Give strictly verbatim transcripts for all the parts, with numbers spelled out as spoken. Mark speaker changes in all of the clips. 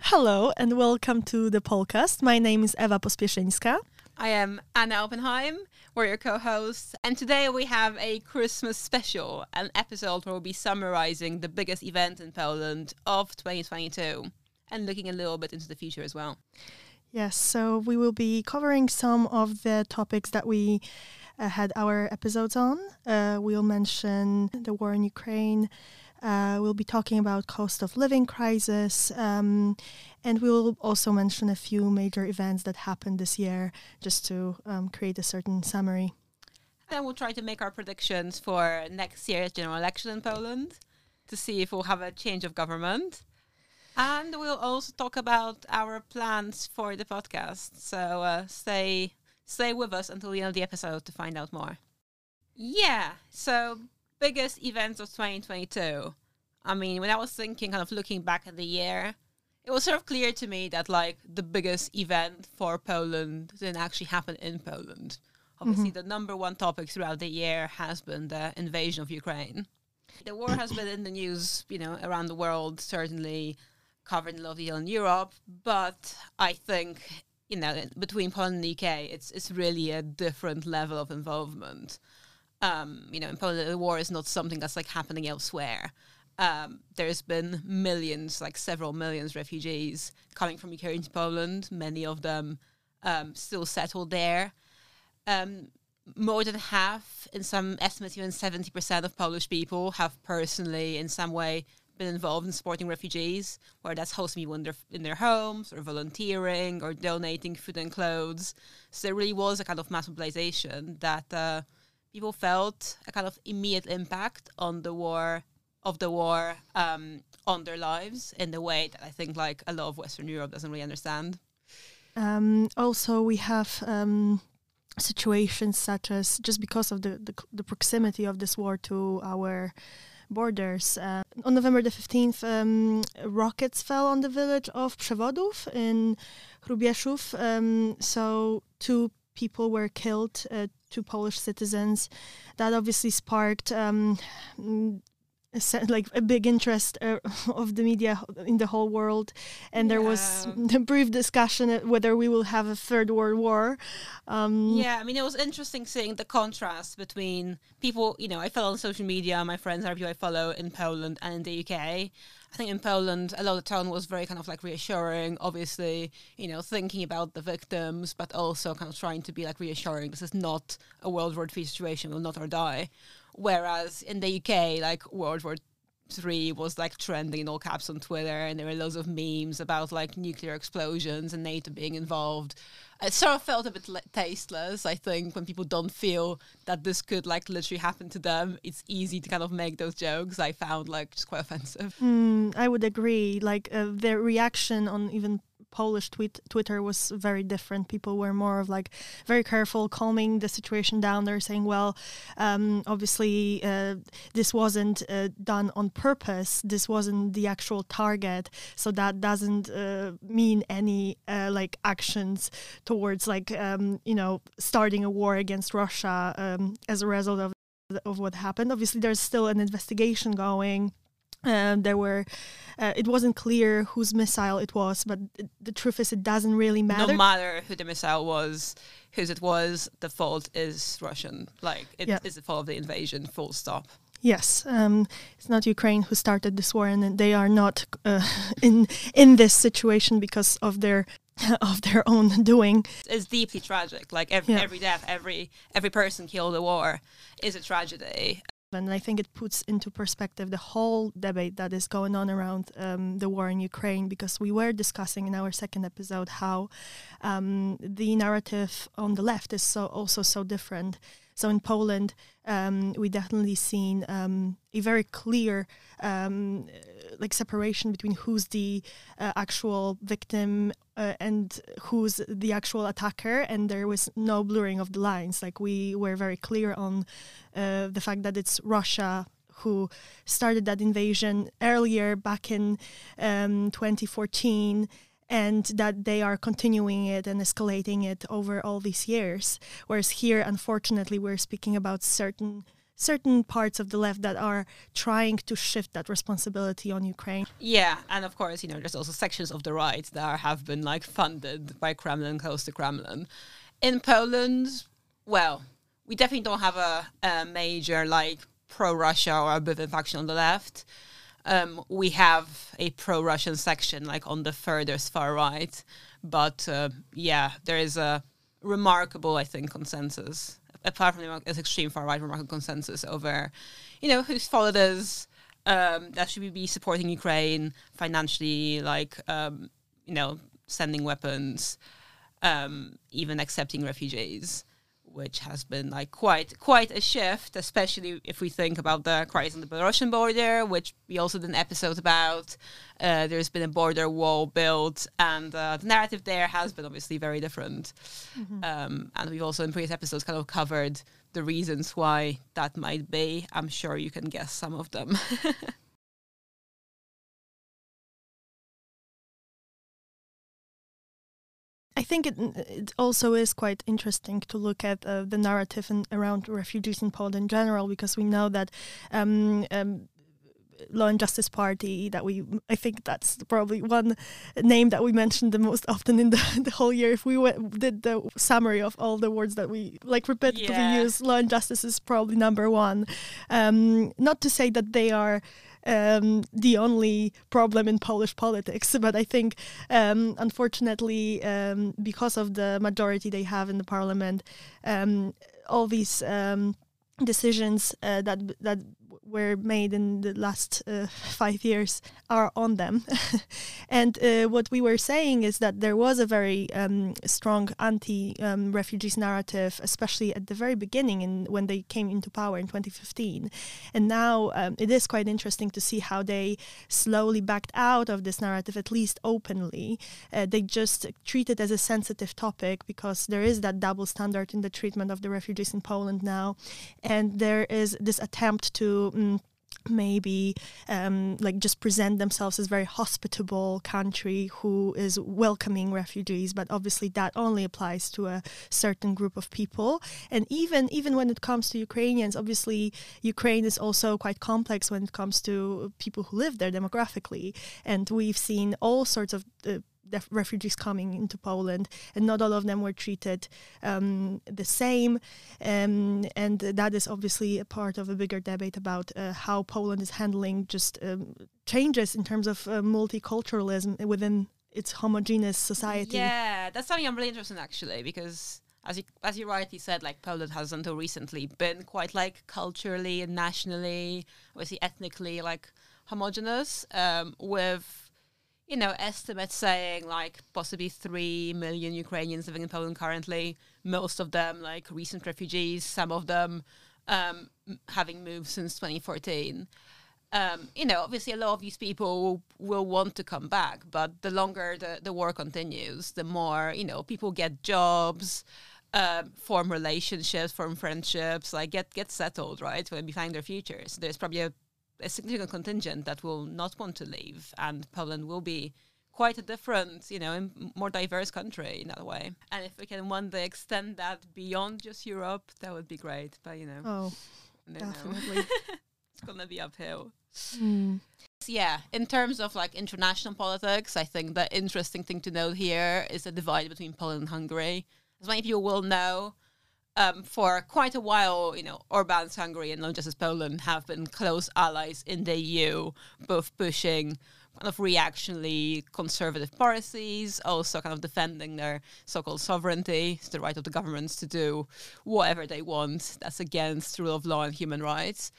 Speaker 1: Hello and welcome to the podcast. My name is Ewa Pospieszyńska.
Speaker 2: I am Anna Oppenheim. We're your co-hosts. And today we have a Christmas special, an episode where we'll be summarizing the biggest event in Poland of twenty twenty-two and looking a little bit into the future as well.
Speaker 1: Yes, so we will be covering some of the topics that we uh, had our episodes on. Uh, we'll mention the war in Ukraine. Uh, we'll be talking about cost of living crisis, um, and we'll also mention a few major events that happened this year, just to um, create a certain summary.
Speaker 2: Then we'll try to make our predictions for next year's general election in Poland to see if we'll have a change of government. And we'll also talk about our plans for the podcast. So uh, stay stay with us until the end of the episode to find out more. Yeah, so biggest events of twenty twenty-two. I mean, when I was thinking, kind of looking back at the year, it was sort of clear to me that, like, the biggest event for Poland didn't actually happen in Poland. Obviously, mm-hmm. the number one topic throughout the year has been the invasion of Ukraine. The war has been in the news, you know, around the world, certainly covered in a lot of detail in Europe, but I think, you know, between Poland and the U K, it's it's really a different level of involvement. Um, you know, in Poland, the war is not something that's like happening elsewhere. Um, there's been millions, like several millions refugees coming from Ukraine to Poland, many of them um, still settled there. Um, more than half, in some estimates, even seventy percent of Polish people have personally, in some way, been involved in supporting refugees, whether that's hosting people in their, in their homes or volunteering or donating food and clothes. So there really was a kind of mass mobilization that uh, people felt a kind of immediate impact on the war, of the war um, on their lives in a way that I think like a lot of Western Europe doesn't really understand.
Speaker 1: Um, also, we have um, situations such as, just because of the, the, the proximity of this war to our borders. Uh, on November the fifteenth, um, rockets fell on the village of Przewodów in Hrubieszów. Um, so two people were killed, uh, two Polish citizens. That obviously sparked um, like a big interest uh, of the media in the whole world, and yeah. There was a brief discussion whether we will have a third world war. Um,
Speaker 2: yeah, I mean, it was interesting seeing the contrast between people, you know, I follow on social media, my friends are people I follow in Poland and in the U K. I think in Poland, a lot of the tone was very kind of like reassuring, obviously, you know, thinking about the victims, but also kind of trying to be like reassuring. This is not a World War Three situation, we'll not or die. Whereas in the U K, like World War Three was like trending in all caps on Twitter, and there were loads of memes about like nuclear explosions and NATO being involved. It sort of felt a bit le- tasteless, I think, when people don't feel that this could like literally happen to them. It's easy to kind of make those jokes. I found like just quite offensive.
Speaker 1: Mm, I would agree. Like uh, their reaction on even Polish tweet Twitter was very different. People were more of like very careful, calming the situation down. They're saying, well, um, obviously uh, this wasn't uh, done on purpose. This wasn't the actual target. So that doesn't uh, mean any uh, like actions towards like, um, you know, starting a war against Russia um, as a result of, of what happened. Obviously, there's still an investigation going. Uh, there were, uh, it wasn't clear whose missile it was, but it, the truth is it doesn't really matter.
Speaker 2: No matter who the missile was, whose it was, the fault is Russian. Like, it yeah. is the fault of the invasion, full stop.
Speaker 1: Yes, um, it's not Ukraine who started this war, and they are not uh, in in this situation because of their of their own doing.
Speaker 2: It's deeply tragic. Like every
Speaker 1: yeah.
Speaker 2: every death, every every person killed in the war is a tragedy.
Speaker 1: And I think it puts into perspective the whole debate that is going on around um, the war in Ukraine, because we were discussing in our second episode how um, the narrative on the left is so also so different. So in Poland, um, we definitely seen um, a very clear um, like separation between who's the uh, actual victim uh, and who's the actual attacker, and there was no blurring of the lines. Like we were very clear on uh, the fact that it's Russia who started that invasion earlier back in um, twenty fourteen. And that they are continuing it and escalating it over all these years. Whereas here, unfortunately, we're speaking about certain certain parts of the left that are trying to shift that responsibility on Ukraine.
Speaker 2: Yeah, and of course, you know, there's also sections of the right that are, have been like funded by Kremlin, close to Kremlin. In Poland, well, we definitely don't have a, a major like pro-Russia or a bit of faction on the left. Um, we have a pro-Russian section like on the furthest far right, but uh, yeah, there is a remarkable, I think, consensus. Apart from the extreme far right, remarkable consensus over, you know, whose fault it is, um, that should we be supporting Ukraine financially, like, um, you know, sending weapons, um, even accepting refugees, which has been like quite quite a shift, especially if we think about the crisis on the Belarusian border, which we also did an episode about. Uh, there's been a border wall built, and uh, the narrative there has been obviously very different. Mm-hmm. Um, and we've also in previous episodes kind of covered the reasons why that might be. I'm sure you can guess some of them.
Speaker 1: I think it, it also is quite interesting to look at uh, the narrative in, around refugees in Poland in general, because we know that um, um, Law and Justice Party, that we, I think that's probably one name that we mentioned the most often in the, the whole year. If we went, did the summary of all the words that we like repetitively
Speaker 2: yeah.
Speaker 1: use, Law and Justice is probably number one. Um, not to say that they are Um, the only problem in Polish politics, but I think, um, unfortunately, um, because of the majority they have in the parliament, um, all these um, decisions uh, that that were made in the last uh, five years are on them. And uh, what we were saying is that there was a very um, strong anti-refugees um, narrative, especially at the very beginning in, when they came into power in twenty fifteen. And now um, it is quite interesting to see how they slowly backed out of this narrative, at least openly. Uh, they just treat it as a sensitive topic because there is that double standard in the treatment of the refugees in Poland now. And there is this attempt to maybe um, like just present themselves as very hospitable country who is welcoming refugees, but obviously that only applies to a certain group of people. And even even when it comes to Ukrainians, obviously Ukraine is also quite complex when it comes to people who live there demographically, and we've seen all sorts of uh, the refugees coming into Poland, and not all of them were treated um, the same. Um, and that is obviously a part of a bigger debate about uh, how Poland is handling just um, changes in terms of uh, multiculturalism within its homogeneous society.
Speaker 2: Yeah, that's something I'm really interested in, actually, because as you, as you rightly said, like Poland has until recently been quite like culturally and nationally, obviously ethnically, like homogenous, um, with, you know, estimates saying like possibly three million Ukrainians living in Poland currently, most of them like recent refugees, some of them um, having moved since twenty fourteen. Um, you know, obviously a lot of these people will, will want to come back, but the longer the, the war continues, the more, you know, people get jobs, um, form relationships, form friendships, like get, get settled, right, when they find their futures. There's probably a a significant contingent that will not want to leave, and Poland will be quite a different, you know, a more diverse country in that way. And if we can one day extend that beyond just Europe, that would be great. But, you know,
Speaker 1: oh,
Speaker 2: no,
Speaker 1: definitely.
Speaker 2: no. It's going to be uphill.
Speaker 1: Mm.
Speaker 2: So, yeah, in terms of like international politics, I think the interesting thing to note here is the divide between Poland and Hungary. As many people will know, Um, for quite a while, you know, Orban's Hungary and Law and Justice Poland have been close allies in the E U, both pushing kind of reactionary conservative policies, also kind of defending their so-called sovereignty, the right of the governments to do whatever they want that's against rule of law and human rights.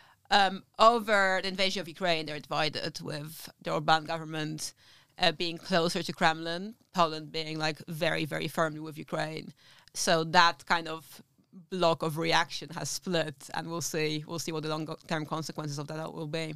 Speaker 2: Um, over the invasion of Ukraine, they're divided, with the Orban government uh, being closer to Kremlin, Poland being like very, very firmly with Ukraine. So that kind of block of reaction has split, and we'll see. We'll see what the long-term consequences of that will be.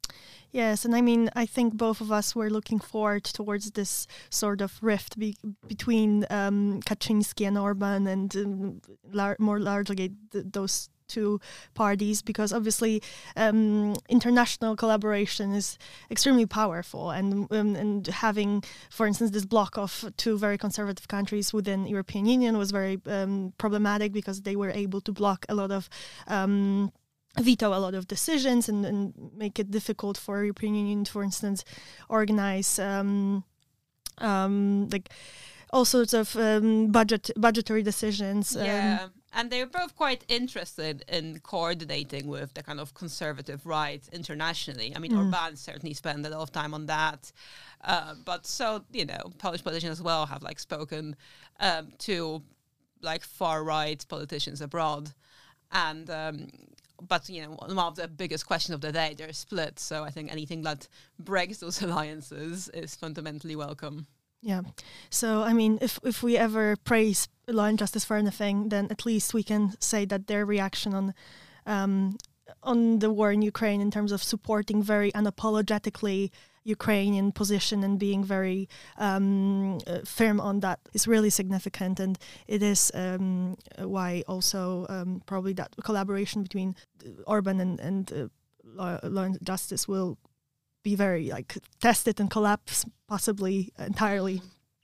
Speaker 1: Yes, and I mean, I think both of us were looking forward towards this sort of rift be- between um, Kaczynski and Orban, and um, lar- more largely th- those two parties, because obviously um, international collaboration is extremely powerful, and um, and having, for instance, this block of two very conservative countries within European Union was very um, problematic, because they were able to block a lot of um, veto a lot of decisions and, and make it difficult for European Union, for instance, organize um, um, like all sorts of um, budget budgetary decisions.
Speaker 2: Yeah.
Speaker 1: Um,
Speaker 2: And they're both quite interested in coordinating with the kind of conservative right internationally. I mean,
Speaker 1: Mm.
Speaker 2: Orbán certainly spent a lot of time on that. Uh, but so, you know, Polish politicians as well have like spoken um, to like far right politicians abroad. And, um, but, you know, one of the biggest questions of the day, they're split. So I think anything that breaks those alliances is fundamentally welcome.
Speaker 1: Yeah. So, I mean, if if we ever praise Law and Justice for anything, then at least we can say that their reaction on um, on the war in Ukraine in terms of supporting very unapologetically Ukrainian position and being very um, uh, firm on that is really significant. And it is um, why also um, probably that collaboration between Orban and, and uh, Law, Law and Justice will be very like tested and collapse possibly entirely.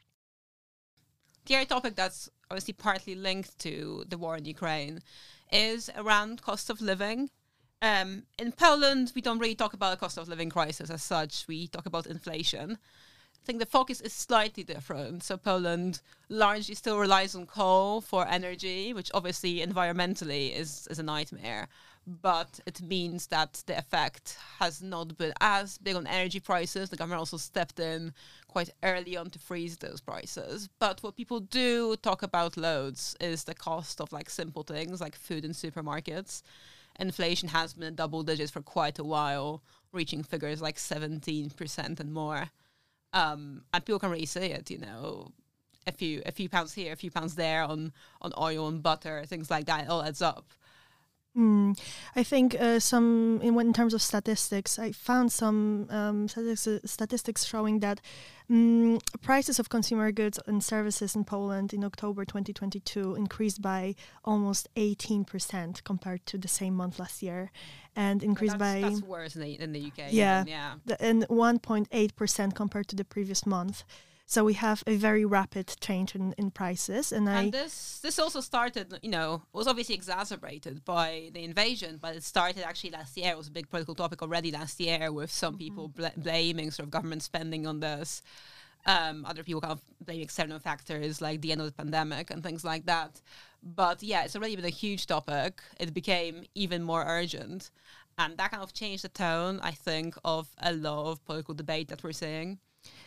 Speaker 2: The other topic that's obviously partly linked to the war in Ukraine is around cost of living. Um, in Poland, we don't really talk about a cost of living crisis as such. We talk about inflation. I think the focus is slightly different. So Poland largely still relies on coal for energy, which obviously environmentally is, is a nightmare. But it means that the effect has not been as big on energy prices. The government also stepped in quite early on to freeze those prices. But what people do talk about loads is the cost of like simple things like food in supermarkets. Inflation has been in double digits for quite a while, reaching figures like seventeen percent and more. Um, and people can really see it, you know, a few a few pounds here, a few pounds there on, on oil and butter, things like that, it all adds up.
Speaker 1: Mm, I think uh, some, in, in terms of statistics, I found some um, statistics, statistics showing that um, prices of consumer goods and services in Poland in October twenty twenty-two increased by almost eighteen percent compared to the same month last year, and increased
Speaker 2: that's,
Speaker 1: by...
Speaker 2: That's worse in the, in the U K.
Speaker 1: Yeah,
Speaker 2: even, yeah.
Speaker 1: The, and one point eight percent compared to the previous month. So we have a very rapid change in, in prices. And,
Speaker 2: and
Speaker 1: I
Speaker 2: this this also started, you know, was obviously exacerbated by the invasion, but it started actually last year. It was a big political topic already last year with some mm-hmm. people bl- blaming sort of government spending on this. Um, other people kind of blaming external factors like the end of the pandemic and things like that. But yeah, it's already been a huge topic. It became even more urgent. And that kind of changed the tone, I think, of a lot of political debate that we're seeing.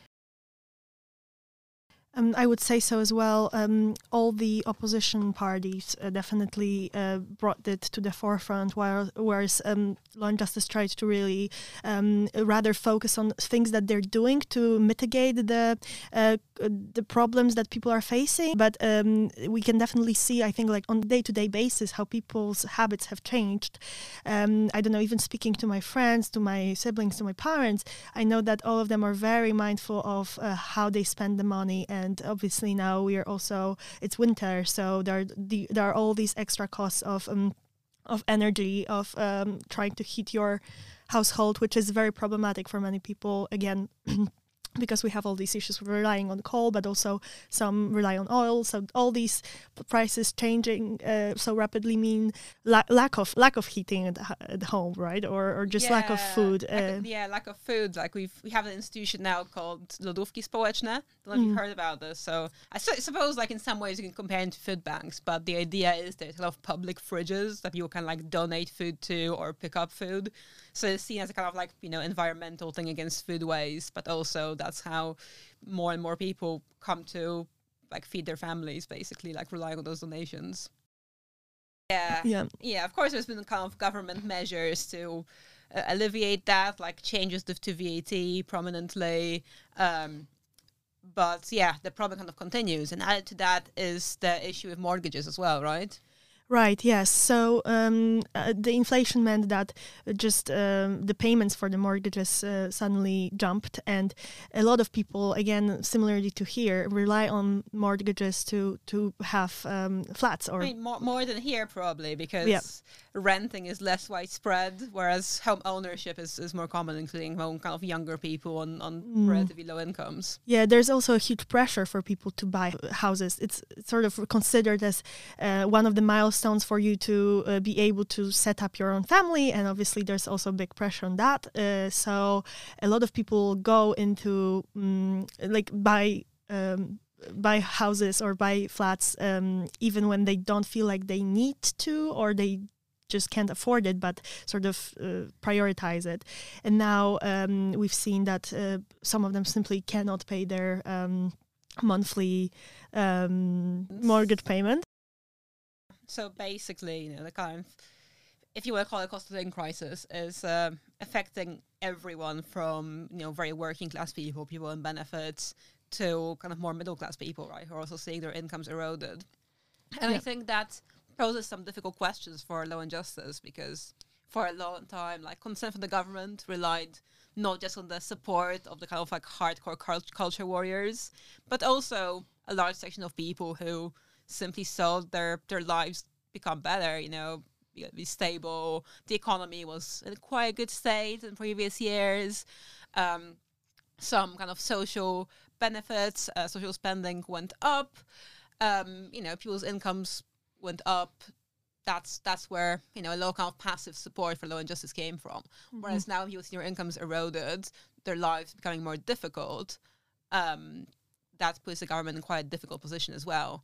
Speaker 1: Um, I would say so as well. Um, all the opposition parties uh, definitely uh, brought it to the forefront, while, whereas um, Law and Justice tried to really um, rather focus on things that they're doing to mitigate the uh, the problems that people are facing. But um, we can definitely see, I think, like on a day-to-day basis, how people's habits have changed. Um, I don't know, even speaking to my friends, to my siblings, to my parents, I know that all of them are very mindful of uh, how they spend the money. And And obviously now we are also, it's winter, so there are, the, there are all these extra costs of um, of energy, of um, trying to heat your household, which is very problematic for many people, again, because we have all these issues with relying on coal, but also some rely on oil. So all these prices changing uh, so rapidly mean la- lack of lack of heating at, at home, right? Or or just
Speaker 2: yeah,
Speaker 1: lack of food.
Speaker 2: Lack
Speaker 1: uh,
Speaker 2: of, yeah, lack of food. Like we've we have an institution now called Lodówki Społeczne. I don't know if mm. you've heard about this. So I su- suppose like in some ways you can compare it to food banks, but the idea is there's a lot of public fridges that people can like donate food to or pick up food. So it's seen as a kind of like, you know, environmental thing against food waste, but also that's how more and more people come to like feed their families, basically, like relying on those donations. Yeah,
Speaker 1: yeah,
Speaker 2: yeah. Of course, there's been kind of government measures to uh, alleviate that, like changes to, to V A T prominently. Um, but yeah, the problem kind of continues, and added to that is the issue of mortgages as well, right?
Speaker 1: Right, yes. So um, uh, the inflation meant that just um, the payments for the mortgages uh, suddenly jumped, and a lot of people, again, similarly to here, rely on mortgages to to have um, flats. Or
Speaker 2: I mean, more, more than here probably, because
Speaker 1: yeah.
Speaker 2: renting is less widespread, whereas home ownership is, is more common, including home kind of younger people on, on mm. relatively low incomes.
Speaker 1: Yeah, there's also a huge pressure for people to buy houses. It's sort of considered as uh, one of the milestones milestones for you to uh, be able to set up your own family, and obviously there's also big pressure on that. Uh, so a lot of people go into um, like buy um, buy houses or buy flats um, even when they don't feel like they need to, or they just can't afford it, but sort of uh, prioritize it. And now um, we've seen that uh, some of them simply cannot pay their um, monthly um, mortgage payment.
Speaker 2: So basically, you know, the kind of, if you want to call it cost of living crisis, is uh, affecting everyone from, you know, very working class people, people on benefits, to kind of more middle class people, right, who are also seeing their incomes eroded. And yeah. I think that poses some difficult questions for Law and Justice, because for a long time, like, consent from the government relied not just on the support of the kind of like hardcore cult- culture warriors, but also a large section of people who simply saw their their lives become better, you know, be, be stable. The economy was in quite a good state in previous years. Um, some kind of social benefits, uh, social spending went up. Um, you know, people's incomes went up. That's that's where, you know, a lot of kind of passive support for Law and Justice came from. Mm-hmm. Whereas now people see their incomes eroded, their lives becoming more difficult. Um, that puts the government in quite a difficult position as well.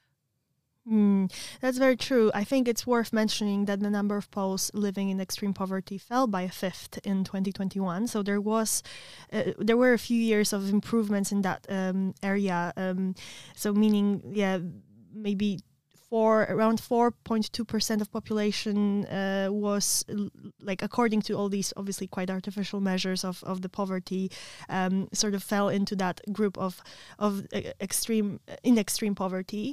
Speaker 1: Mm, that's very true. I think it's worth mentioning that the number of Poles living in extreme poverty fell by a fifth in twenty twenty-one. So there was, uh, there were a few years of improvements in that um, area. Um, so meaning, yeah, maybe four around four point two percent of population uh, was l- like, according to all these obviously quite artificial measures of, of the poverty, um, sort of fell into that group of of uh, extreme in extreme poverty,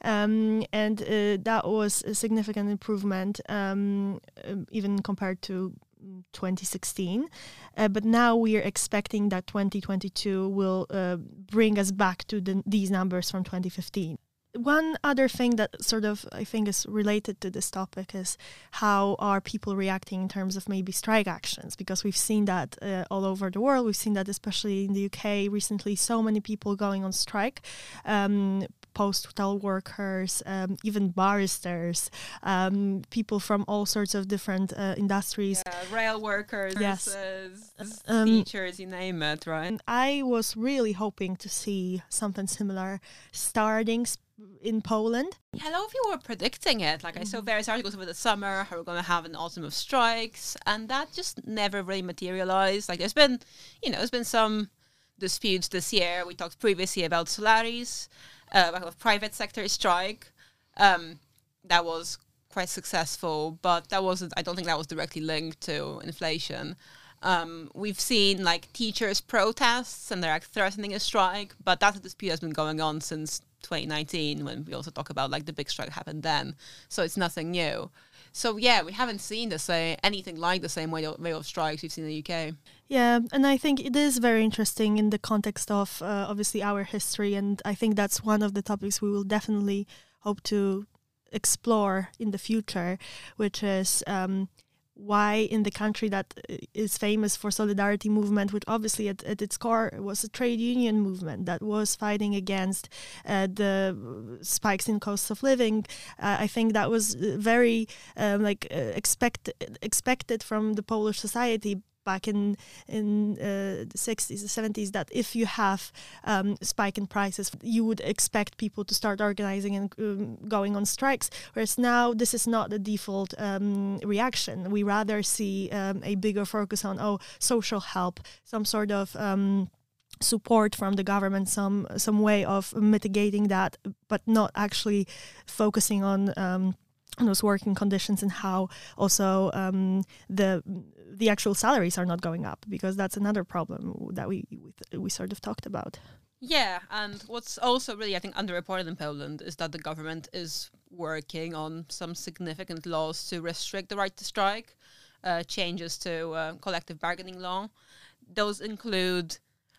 Speaker 1: um, and uh, that was a significant improvement, um, um, even compared to twenty sixteen, uh, but now we are expecting that twenty twenty-two will uh, bring us back to the, these numbers from twenty fifteen. One other thing that sort of, I think, is related to this topic is how are people reacting in terms of maybe strike actions, because we've seen that uh, all over the world. We've seen that especially in the U K recently, so many people going on strike, um, postal workers, um, even barristers, um, people from all sorts of different uh, industries.
Speaker 2: Yeah, rail workers,
Speaker 1: yes.
Speaker 2: nurses,
Speaker 1: um,
Speaker 2: teachers, you name it, right?
Speaker 1: I was really hoping to see something similar starting sp- in Poland.
Speaker 2: Yeah, a lot of people were predicting it. Like, mm-hmm. I saw various articles over the summer how we're going to have an autumn of strikes, and that just never really materialized. Like, there's been, you know, there's been some disputes this year. We talked previously about Solaris, uh, about a private sector strike. Um, that was quite successful, but that wasn't, I don't think that was directly linked to inflation. Um, we've seen, like, teachers' protests, and they're like threatening a strike, but that's a dispute that's been going on since twenty nineteen, when we also talk about, like, the big strike happened then. So it's nothing new. So, yeah, we haven't seen the same, anything like the same way of, way of strikes we've seen in the U K.
Speaker 1: Yeah, and I think it is very interesting in the context of, uh, obviously, our history, and I think that's one of the topics we will definitely hope to explore in the future, which is um, why in the country that is famous for solidarity movement, which obviously at, at its core was a trade union movement that was fighting against uh, the spikes in cost of living, uh, I think that was very um, like uh, expect, expected from the Polish society back in in uh, the sixties, the seventies, that if you have um, spike in prices, you would expect people to start organizing and um, going on strikes. Whereas now this is not the default um, reaction. We rather see um, a bigger focus on, oh, social help, some sort of um, support from the government, some some way of mitigating that, but not actually focusing on um, on those working conditions and how also um, the the actual salaries are not going up, because that's another problem that we we, we sort of talked about.
Speaker 2: Yeah, and what's also really, I think, underreported in Poland is that the government is working on some significant laws to restrict the right to strike, uh, changes to uh, collective bargaining law. Those include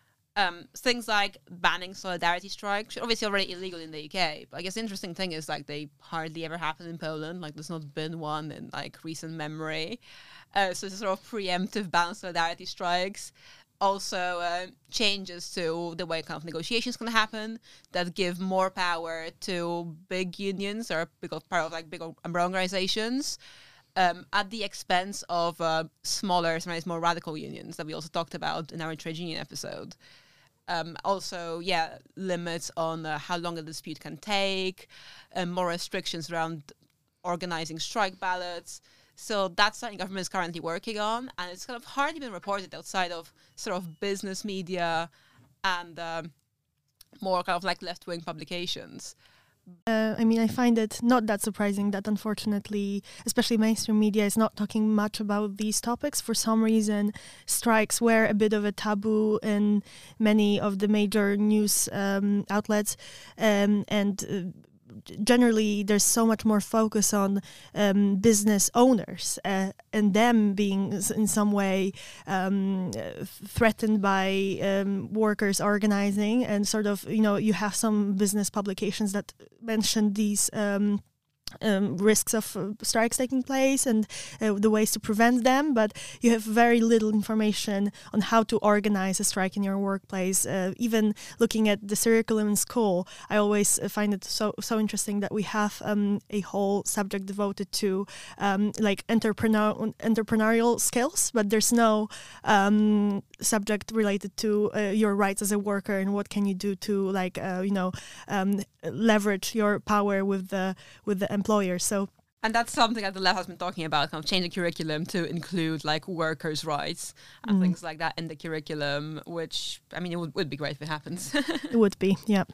Speaker 2: Um, things like banning solidarity strikes, which are obviously already illegal in the U K. But I guess the interesting thing is, like, they hardly ever happen in Poland. Like, there's not been one in, like, recent memory. Uh, so it's a sort of preemptive ban on solidarity strikes. also uh, changes to the way kind of negotiations can happen that give more power to big unions or big part of like big umbrella organizations um, at the expense of uh, smaller, sometimes more radical unions that we also talked about in our trade union episode. Um, also, yeah, limits on uh, how long a dispute can take, and more restrictions around organizing strike ballots. So that's something government is currently working on, and it's kind of hardly been reported outside of sort of business media and um, more kind of like left-wing publications.
Speaker 1: Uh, I mean, I find it not that surprising that unfortunately, especially mainstream media is not talking much about these topics. For some reason, strikes were a bit of a taboo in many of the major news um, outlets, um, and uh, generally there's so much more focus on um, business owners uh, and them being in some way um, threatened by um, workers organizing, and sort of, you know, you have some business publications that mention these um, Um, risks of uh, strikes taking place and uh, the ways to prevent them, but you have very little information on how to organize a strike in your workplace. Uh, even looking at the curriculum in school, I always uh, find it so so interesting that we have um, a whole subject devoted to um, like entrepreneur entrepreneurial skills, but there's no um, subject related to uh, your rights as a worker and what can you do to like uh, you know um, leverage your power with the with the employer. So,
Speaker 2: and that's something that the left has been talking about, kind of change the curriculum to include like workers' rights and mm. things like that in the curriculum, which, I mean, it would, would be great if it happens.
Speaker 1: It would be, yeah.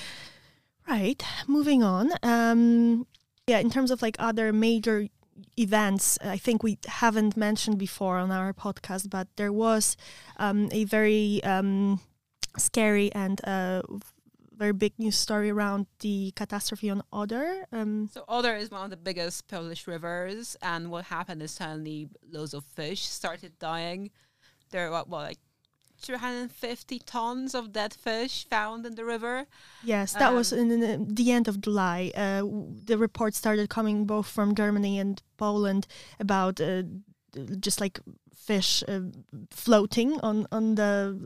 Speaker 1: Right, moving on. Um, yeah, in terms of like other major events, I think we haven't mentioned before on our podcast, but there was um, a very um, scary and uh, very big news story around the catastrophe on Oder. Um,
Speaker 2: so Oder is one of the biggest Polish rivers, and what happened is suddenly loads of fish started dying. There were, well, like two hundred fifty tons of dead fish found in the river.
Speaker 1: Yes, that um, was in, in the end of July. Uh, the reports started coming both from Germany and Poland about uh, just like fish uh, floating on, on the...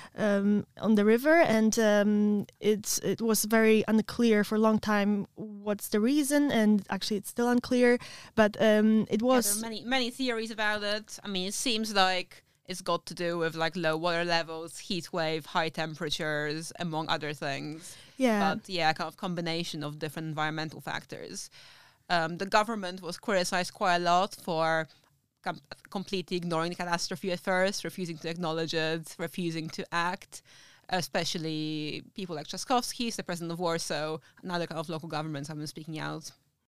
Speaker 1: Um, on the river, and um, it's it was very unclear for a long time what's the reason, and actually it's still unclear, but um, it was...
Speaker 2: Yeah, there are many, many theories about it. I mean, it seems like it's got to do with like low water levels, heat wave, high temperatures, among other things.
Speaker 1: Yeah.
Speaker 2: But yeah, kind of combination of different environmental factors. Um, the government was criticized quite a lot for Com- completely ignoring the catastrophe at first, refusing to acknowledge it, refusing to act, especially people like Trzaskowski, the president of Warsaw, and other kind of local governments have been speaking out.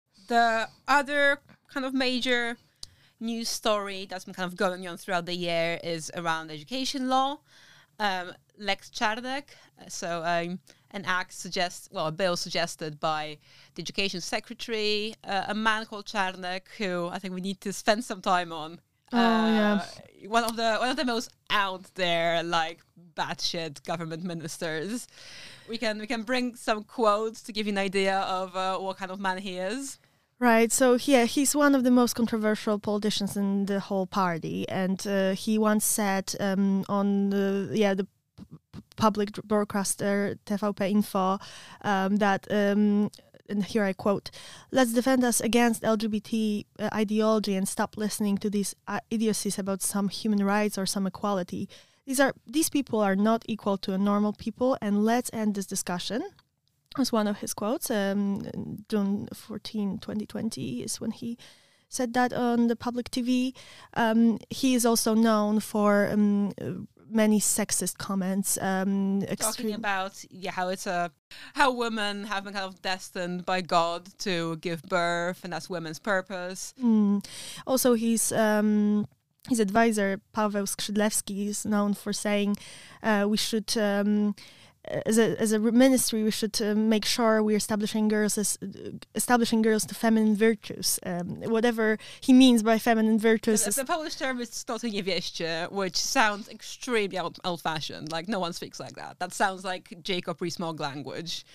Speaker 2: The other kind of major news story that's been kind of going on throughout the year is around education law. Um, Lex Czarnek, so um, an act suggests, well, a bill suggested by the education secretary, uh, a man called Czarnek, who I think we need to spend some time on.
Speaker 1: Oh, uh, yeah.
Speaker 2: One of the one of the most out there, like, batshit government ministers. We can we can bring some quotes to give you an idea of uh, what kind of man he is.
Speaker 1: Right, so yeah, he's one of the most controversial politicians in the whole party, and uh, he once said um, on the yeah the p- public broadcaster T V P Info um, that, um, and here I quote, "Let's defend us against L G B T uh, ideology and stop listening to these uh, idiocies about some human rights or some equality. These are these people are not equal to a normal people, and let's end this discussion." Was one of his quotes. Um, June fourteenth, twenty twenty is when he said that on the public T V. Um, he is also known for um, many sexist comments. Um,
Speaker 2: Talking
Speaker 1: extreme-
Speaker 2: about yeah, how it's a how women have been kind of destined by God to give birth, and that's women's purpose.
Speaker 1: Mm. Also, he's. Um, His advisor, Paweł Skrzydlewski, is known for saying uh, we should, um, as a as a ministry, we should uh, make sure we're establishing girls as uh, establishing girls to feminine virtues. Um, whatever he means by feminine virtues.
Speaker 2: The, the Polish term is stoty niewieście, which sounds extremely old, old-fashioned. Like no one speaks like that. That sounds like Jacob Rees-Mogg language.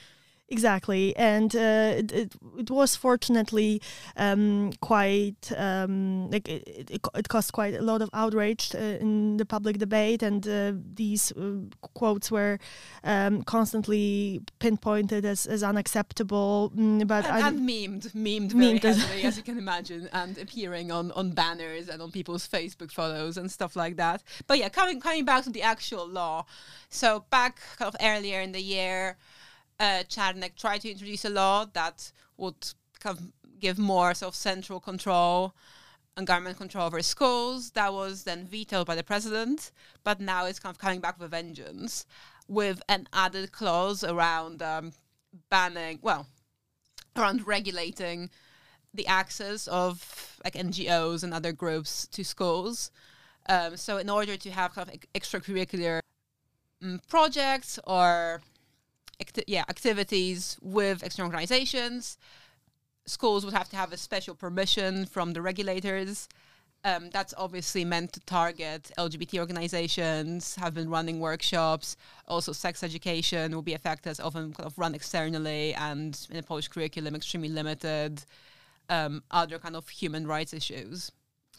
Speaker 1: Exactly, and uh, it, it it was fortunately um, quite um, like it, it, it caused quite a lot of outrage uh, in the public debate, and uh, these uh, quotes were um, constantly pinpointed as, as unacceptable. Mm, but
Speaker 2: and,
Speaker 1: I,
Speaker 2: and memed, memed
Speaker 1: Memed
Speaker 2: very
Speaker 1: as-
Speaker 2: heavily, as you can imagine, and appearing on, on banners and on people's Facebook photos and stuff like that. But yeah, coming coming back to the actual law. So back kind of earlier in the year, uh, Czarnek tried to introduce a law that would kind of give more sort of central control and government control over schools. That was then vetoed by the president, but now it's kind of coming back with a vengeance, with an added clause around um, banning, well, around regulating the access of like N G Os and other groups to schools. Um, so in order to have kind of extracurricular um, projects or acti- yeah activities with external organizations, schools would have to have a special permission from the regulators. Um, that's obviously meant to target L G B T organizations, have been running workshops. Also, sex education will be affected, as often kind of run externally and in the Polish curriculum, extremely limited. Um, other kind of human rights issues.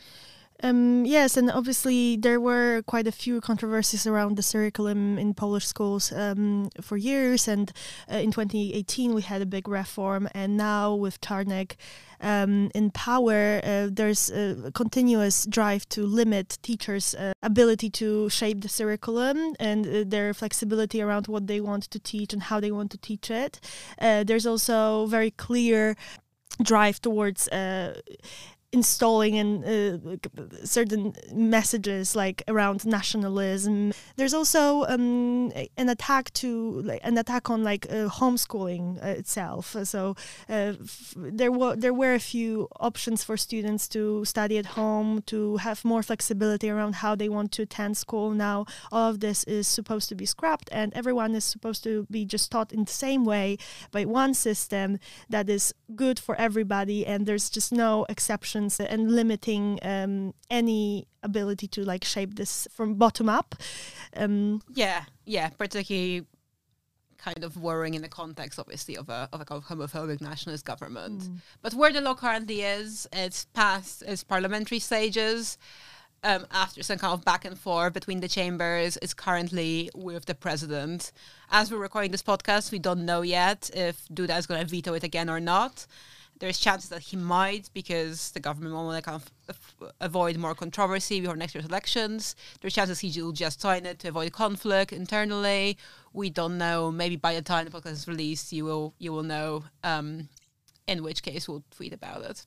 Speaker 1: Um, yes, and obviously there were quite a few controversies around the curriculum in Polish schools um, for years, and uh, in twenty eighteen we had a big reform, and now with Czarnek um, in power, uh, there's a continuous drive to limit teachers' uh, ability to shape the curriculum and uh, their flexibility around what they want to teach and how they want to teach it. Uh, there's also very clear drive towards uh, installing in uh, certain messages like around nationalism. There's also um, an attack to like an attack on like uh, homeschooling uh, itself. So uh, f- there were there were a few options for students to study at home, to have more flexibility around how they want to attend school. Now all of this is supposed to be scrapped, and everyone is supposed to be just taught in the same way by one system that is good for everybody, and there's just no exceptions and limiting um, any ability to like shape this from bottom up. Um,
Speaker 2: Yeah, yeah, particularly kind of worrying in the context, obviously, of a of a kind of homophobic nationalist government.
Speaker 1: Mm.
Speaker 2: But where the law currently is, it's past its parliamentary stages. Um, after some kind of back and forth between the chambers, it's currently with the president. As we're recording this podcast, we don't know yet if Duda is going to veto it again or not. There's chances that he might, because the government will want to kind of af- avoid more controversy before next year's elections. There's chances he will just sign it to avoid conflict internally. We don't know. Maybe by the time the podcast is released, you will you will know. Um, in which case, we'll tweet about it.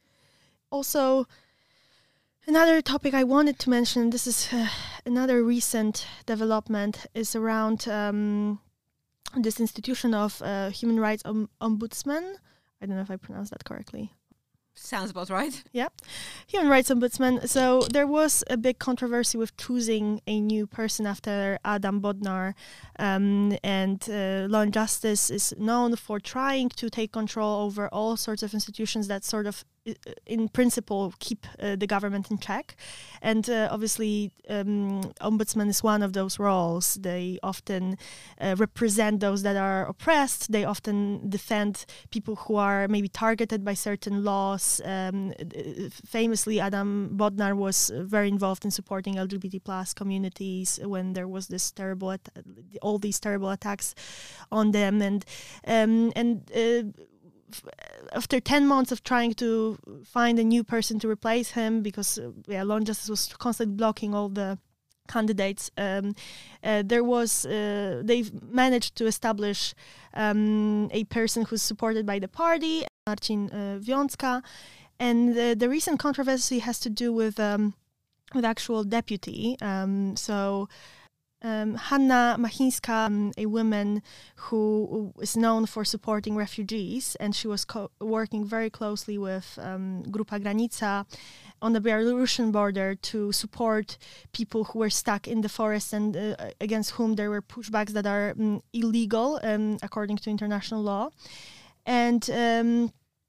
Speaker 1: Also, another topic I wanted to mention, this is uh, another recent development, is around um, this institution of uh, human rights om- ombudsman. I don't know if I pronounced that correctly.
Speaker 2: Sounds about right.
Speaker 1: Yeah, human rights ombudsman. So there was a big controversy with choosing a new person after Adam Bodnar, um, and uh, Law and Justice is known for trying to take control over all sorts of institutions that sort of, in principle, keep uh, the government in check. And uh, obviously, um, ombudsman is one of those roles. They often uh, represent those that are oppressed. They often defend people who are maybe targeted by certain laws. Um, famously, Adam Bodnar was very involved in supporting L G B T plus communities when there was this terrible, at- all these terrible attacks on them. And um, and uh, after ten months of trying to find a new person to replace him, because uh, yeah, Law and Justice was constantly blocking all the candidates, um, uh, there was uh, they've managed to establish um, a person who's supported by the party, Marcin uh, Wiącka, and uh, the recent controversy has to do with um, with actual deputy. Um, so. Um, Hanna Machińska, um, a woman who is known for supporting refugees, and she was co- working very closely with um, Grupa Granica on the Belarusian border to support people who were stuck in the forest and uh, against whom there were pushbacks that are um, illegal um, according to international law. And um,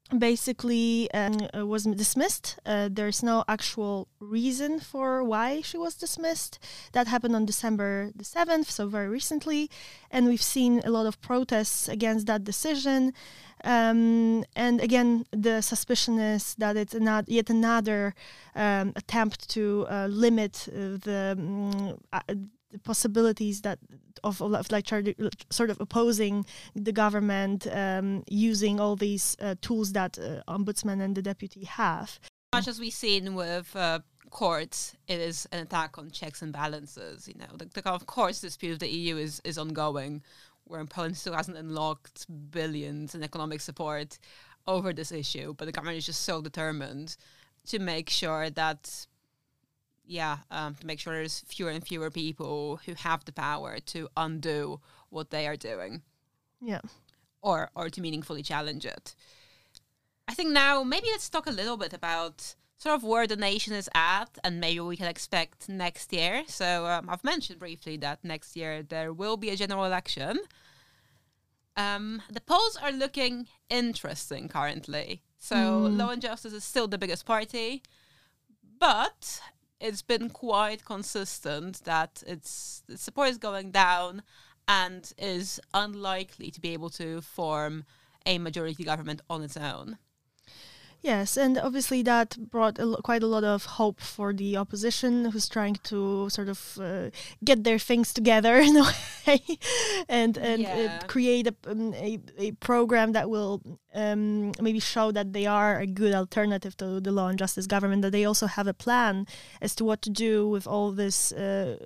Speaker 1: basically um, uh, was dismissed. Uh, there's no actual reason for why she was dismissed. That happened on December the seventh, so very recently. And we've seen a lot of protests against that decision. Um, and again, the suspicion is that it's not yet another um, attempt to uh, limit uh, the, um, uh, the possibilities that of, of like sort of opposing the government, um, using all these uh, tools that uh, ombudsman and the deputy have.
Speaker 2: Much as we've seen with uh, courts, it is an attack on checks and balances. You know, the, the kind of courts dispute of the E U is, is ongoing, where Poland still hasn't unlocked billions in economic support over this issue, but the government is just so determined to make sure that, yeah, um, to make sure there's fewer and fewer people who have the power to undo what they are doing.
Speaker 1: Yeah.
Speaker 2: Or, or to meaningfully challenge it. I think now maybe let's talk a little bit about sort of where the nation is at and maybe we can expect next year. So um, I've mentioned briefly that next year there will be a general election. Um, the polls are looking interesting currently. So mm. Law and Justice is still the biggest party, but it's been quite consistent that its, its support is going down and is unlikely to be able to form a majority government on its own.
Speaker 1: Yes, and obviously that brought a lo- quite a lot of hope for the opposition, who's trying to sort of uh, get their things together in a way, and and
Speaker 2: yeah.
Speaker 1: uh, create a, um, a a program that will um, maybe show that they are a good alternative to the Law and Justice government. That they also have a plan as to what to do with all this. Uh,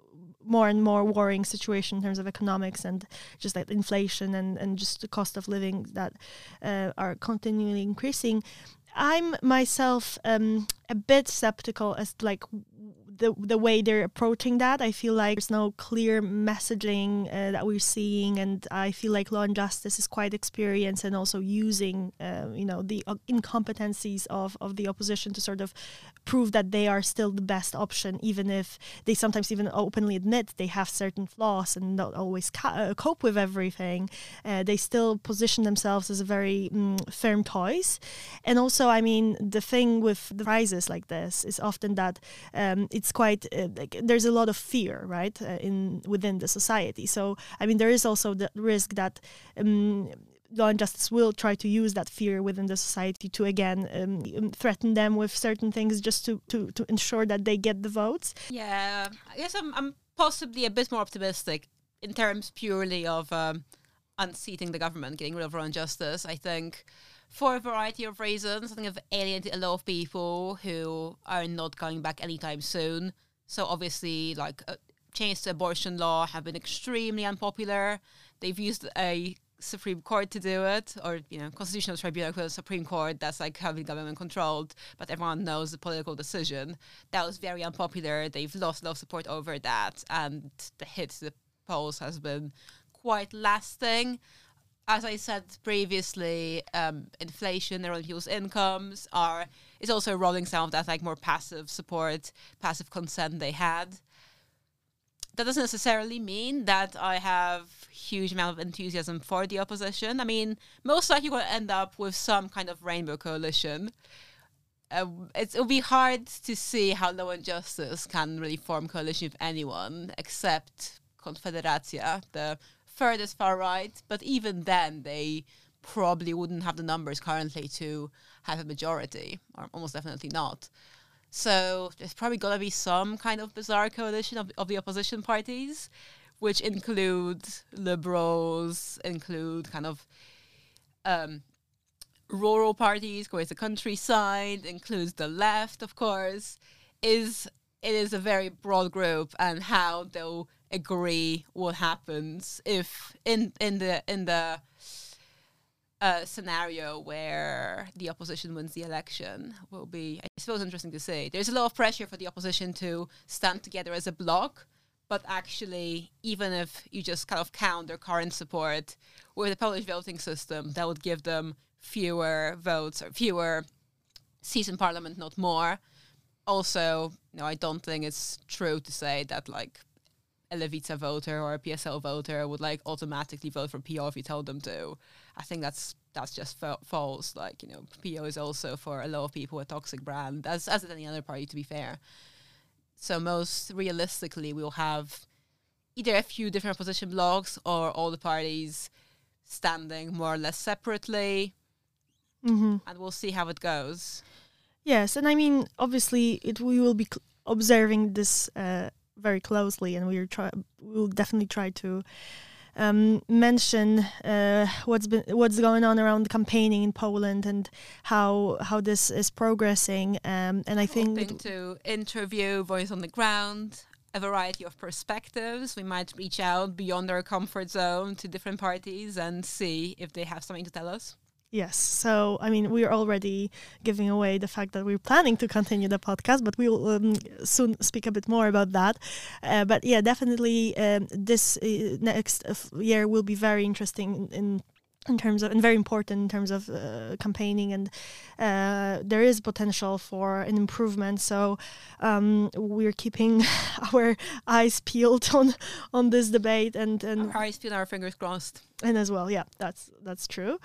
Speaker 1: more and more worrying situation in terms of economics and just like inflation and, and just the cost of living that uh, are continually increasing. I'm myself um, a bit skeptical as to like the the way they're approaching that. I feel like there's no clear messaging uh, that we're seeing, and I feel like Law and Justice is quite experienced and also using uh, you know the uh, incompetencies of, of the opposition to sort of prove that they are still the best option, even if they sometimes even openly admit they have certain flaws and don't always ca- uh, cope with everything. Uh, they still position themselves as a very mm, firm choice. And also, I mean, the thing with the prizes like this is often that um, it's quite uh, like there's a lot of fear, right, uh, in within the society. So I mean, there is also the risk that um, Law and Justice will try to use that fear within the society to again um, threaten them with certain things just to, to, to ensure that they get the votes.
Speaker 2: Yeah, I guess I'm I'm possibly a bit more optimistic in terms purely of um, unseating the government, getting rid of Law and Justice. I think for a variety of reasons. I think I've alienated a lot of people who are not coming back anytime soon. So obviously, like, uh, changes to abortion law have been extremely unpopular. They've used a Supreme Court to do it, or, you know, Constitutional Tribunal for the Supreme Court that's like having government controlled, but everyone knows the political decision. That was very unpopular. They've lost a lot of support over that, and the hit to the polls has been quite lasting. As I said previously, um, inflation, eroding people's incomes are is also eroding some of that like more passive support, passive consent they had. That doesn't necessarily mean that I have huge amount of enthusiasm for the opposition. I mean, most likely we'll end up with some kind of rainbow coalition. Uh, it's, it'll be hard to see how Law and Justice can really form coalition with anyone except Konfederacja, the furthest far right, but even then they probably wouldn't have the numbers currently to have a majority, or almost definitely not. So there's probably got to be some kind of bizarre coalition of, of the opposition parties, which include liberals, include kind of um, rural parties, whereas the countryside, includes the left, of course. Is it is a very broad group, and how they'll agree what happens if in in the in the uh, scenario where the opposition wins the election will be, I suppose, interesting to see. There's a lot of pressure for the opposition to stand together as a bloc, but actually, even if you just kind of count their current support with the Polish voting system, that would give them fewer votes or fewer seats in parliament, not more. Also, you know, I don't think it's true to say that like a Lewica voter or a P S L voter would like automatically vote for P O if you told them to. I think that's that's just fa- false. Like, you know, P O is also for a lot of people a toxic brand, as as any other party, to be fair. So most realistically, we'll have either a few different opposition blocs or all the parties standing more or less separately,
Speaker 1: Mm-hmm.
Speaker 2: and we'll see how it goes.
Speaker 1: Yes, and I mean, obviously, it we will be cl- observing this uh, very closely, and we are try we will definitely try to um, mention uh, what's been what's going on around the campaigning in Poland and how how this is progressing. Um, and I think
Speaker 2: Hoping to interview voice on the ground, a variety of perspectives. We might reach out beyond our comfort zone to different parties and see if they have something to tell us.
Speaker 1: Yes. So, I mean, we're already giving away the fact that we're planning to continue the podcast, but we'll um, soon speak a bit more about that. Uh, but yeah, definitely um, this uh, next uh, year will be very interesting in, in in terms of, and very important in terms of uh, campaigning, and uh, there is potential for an improvement. So um, we're keeping our eyes peeled on on this debate, and and
Speaker 2: Our eyes peeled, our fingers crossed.
Speaker 1: and as well, yeah, that's that's true.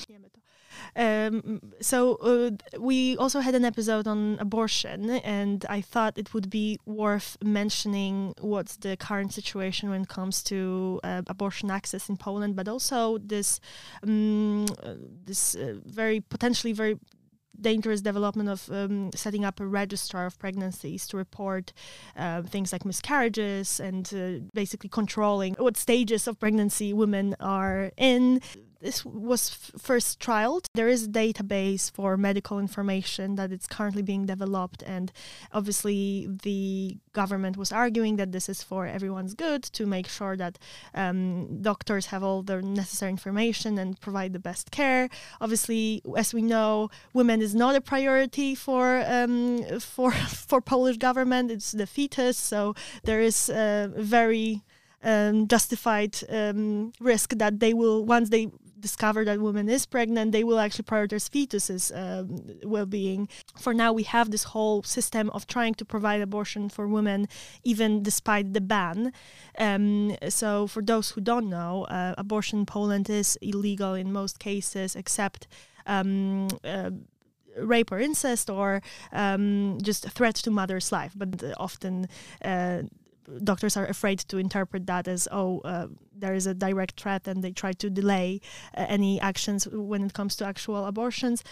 Speaker 1: Um, so uh, we also had an episode on abortion, and I thought it would be worth mentioning what's the current situation when it comes to uh, abortion access in Poland, but also this um, uh, this uh, very potentially very dangerous development of um, setting up a registrar of pregnancies to report uh, things like miscarriages and uh, basically controlling what stages of pregnancy women are in. This was f- first trialed. There is a database for medical information that it's currently being developed, and obviously the government was arguing that this is for everyone's good, to make sure that um, doctors have all the necessary information and provide the best care. Obviously, as we know, women is not a priority for um, for for Polish government. It's the fetus, so there is a very um, justified um, risk that they will, once they discover that woman is pregnant, they will actually prioritize fetuses' um, well-being. For now, we have this whole system of trying to provide abortion for women, even despite the ban. Um, so for those who don't know, uh, abortion in Poland is illegal in most cases, except um, uh, rape or incest, or um, just a threat to mother's life. But uh, often uh, doctors are afraid to interpret that as, oh, uh, there is a direct threat, and they try to delay uh, any actions when it comes to actual abortions.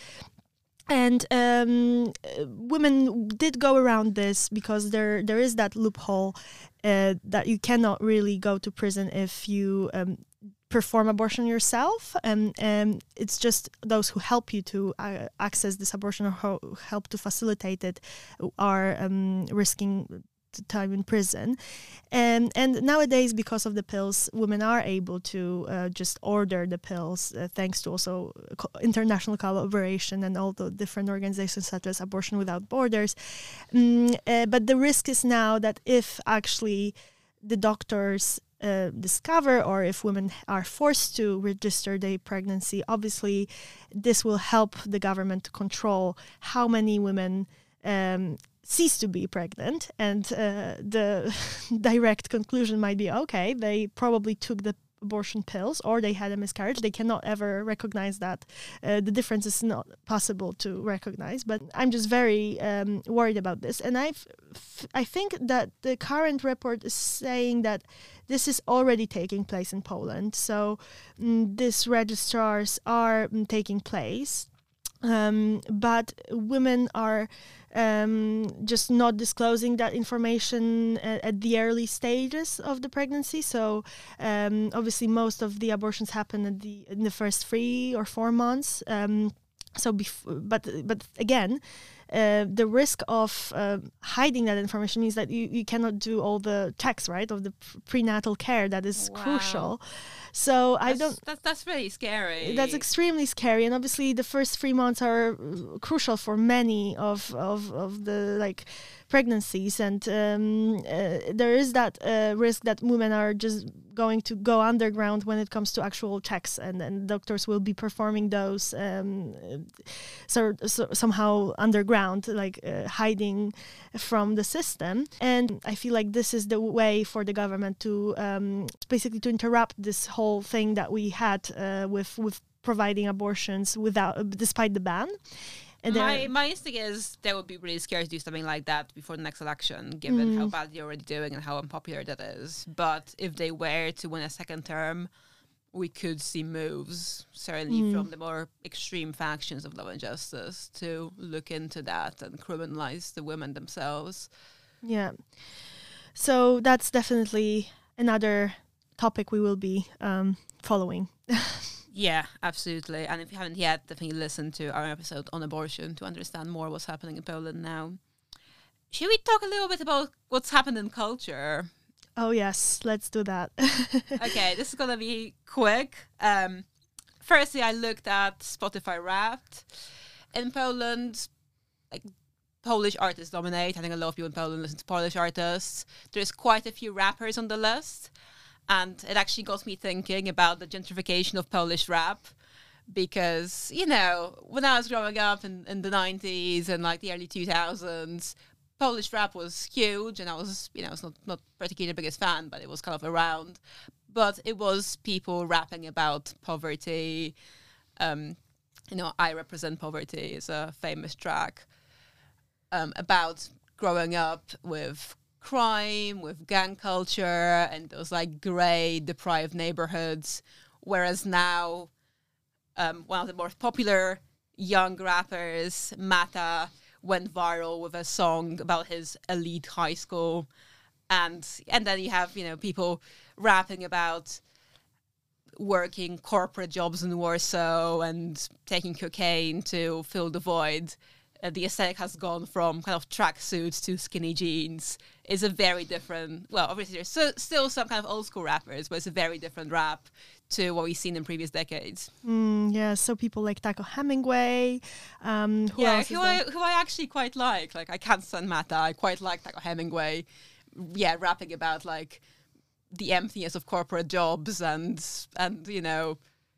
Speaker 1: And um, women did go around this because there there is that loophole uh, that you cannot really go to prison if you um, perform abortion yourself, and um, it's just those who help you to uh, access this abortion or ho- help to facilitate it are um, risking time in prison. Um, and nowadays, because of the pills, women are able to uh, just order the pills, uh, thanks to also co- international collaboration and all the different organizations such as Abortion Without Borders. Um, uh, but the risk is now that if actually the doctors uh, discover, or if women are forced to register their pregnancy, obviously this will help the government to control how many women um, cease to be pregnant, and uh, the direct conclusion might be, okay, they probably took the abortion pills or they had a miscarriage. They cannot ever recognize that. Uh, the difference is not possible to recognize, but I'm just very um, worried about this. And I I think that the current report is saying that this is already taking place in Poland. So mm, these registrars are mm, taking place. Um, but women are um, just not disclosing that information at, at the early stages of the pregnancy. So um, obviously, most of the abortions happen at the in the first three or four months. Um, so, bef- but but again, uh, the risk of uh, hiding that information means that you, you cannot do all the checks, right, of the prenatal care that is
Speaker 2: Wow.
Speaker 1: crucial. So
Speaker 2: That's,
Speaker 1: I don't.
Speaker 2: That's that's really scary.
Speaker 1: That's extremely scary, and obviously the first three months are crucial for many of of, of the like pregnancies, and um, uh, there is that uh, risk that women are just going to go underground when it comes to actual checks, and, and doctors will be performing those um, so, so somehow underground, like uh, hiding from the system. And I feel like this is the way for the government to um, basically to interrupt this whole thing that we had uh, with with providing abortions without, despite the ban. And
Speaker 2: my my instinct is they would be really scared to do something like that before the next election, given mm. how bad they're already doing and how unpopular that is. But if they were to win a second term, we could see moves, certainly mm. from the more extreme factions of Love and Justice, to look into that and criminalize the women themselves.
Speaker 1: Yeah. So that's definitely another topic we will be um, following.
Speaker 2: Yeah, absolutely. And if you haven't yet, definitely listen to our episode on abortion to understand more what's happening in Poland now. Should we talk a little bit about what's happened in culture?
Speaker 1: Oh, yes. Let's do that.
Speaker 2: Okay, this is going to be quick. Um, firstly, I looked at Spotify Wrapped. In Poland, like Polish artists dominate. I think a lot of people in Poland listen to Polish artists. There's quite a few rappers on the list. And it actually got me thinking about the gentrification of Polish rap, because, you know, when I was growing up in, in the nineties and like the early two thousands, Polish rap was huge, and I was, you know, I was not, not particularly the biggest fan, but it was kind of around. But it was people rapping about poverty. Um, you know, I Represent Poverty is a famous track um, about growing up with crime, with gang culture, and those like grey, deprived neighborhoods. Whereas now, um, one of the more popular young rappers, Mata, went viral with a song about his elite high school, and and then you have, you know, people rapping about working corporate jobs in Warsaw and taking cocaine to fill the void. Uh, the aesthetic has gone from kind of tracksuits to skinny jeans. It's a very different, well, obviously there's so, still some kind of old school rappers, but it's a very different rap to what we've seen in previous decades.
Speaker 1: Mm, yeah, so people like Taco Hemingway. Um, who
Speaker 2: yeah,
Speaker 1: else
Speaker 2: who I, who I actually quite like. Like, I can't stand Mata. I quite like Taco Hemingway. Yeah, rapping about, like, the emptiness of corporate jobs and, and you know,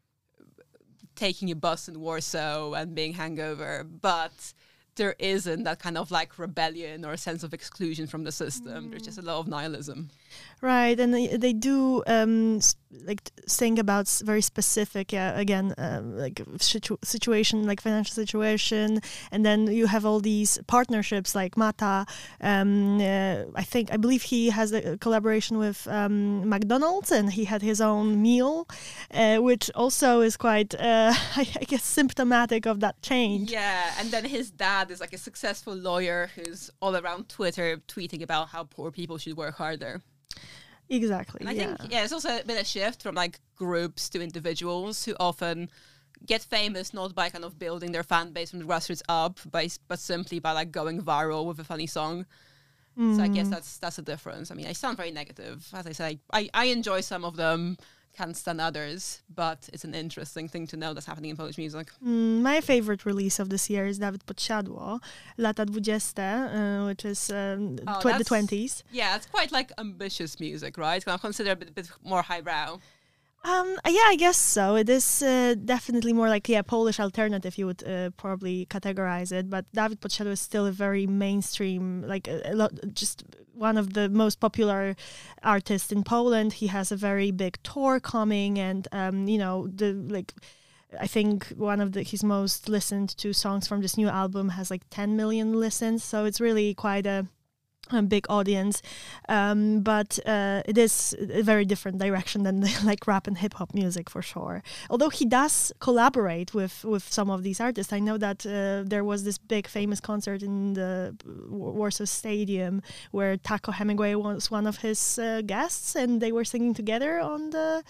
Speaker 2: taking a bus in Warsaw and being hangover. But there isn't that kind of like rebellion or a sense of exclusion from the system. Mm. There's just a lot of nihilism.
Speaker 1: Right, and they, they do um, like sing about very specific, yeah, again, um, like situ- situation, like financial situation, and then you have all these partnerships like Mata. Um, uh, I think I believe he has a collaboration with um, McDonald's, and he had his own meal, uh, which also is quite, uh, I guess, symptomatic of that change.
Speaker 2: Yeah, and then his dad is like a successful lawyer who's all around Twitter tweeting about how poor people should work harder.
Speaker 1: Exactly.
Speaker 2: And I
Speaker 1: yeah.
Speaker 2: think, yeah, it's also been a shift from like groups to individuals who often get famous not by kind of building their fan base from the grassroots up, by, but simply by like going viral with a funny song. Mm. So I guess that's that's a difference. I mean, I sound very negative. As I said, I, I enjoy some of them, can't stand others, but it's an interesting thing to know that's happening in Polish music.
Speaker 1: Mm, my favorite release of this year is Dawid Podsiadło, Lata dwudzieste, uh, which is um,
Speaker 2: oh,
Speaker 1: tw- the twenties.
Speaker 2: Yeah, it's quite like ambitious music, right? Can I consider a bit, bit more highbrow?
Speaker 1: Um, yeah, I guess so. It is uh, definitely more like, yeah, Polish alternative, you would uh, probably categorize it. But Dawid Podsiadło is still a very mainstream, like a, a lot, just one of the most popular artists in Poland. He has a very big tour coming, and um, you know, the like. I think one of the, his most listened to songs from this new album has like ten million listens. So it's really quite a. a big audience, um, but uh, it is a very different direction than the, like rap and hip hop music for sure. Although he does collaborate with, with some of these artists. I know that uh, there was this big famous concert in the Warsaw Stadium where Taco Hemingway was one of his uh, guests, and they were singing together on the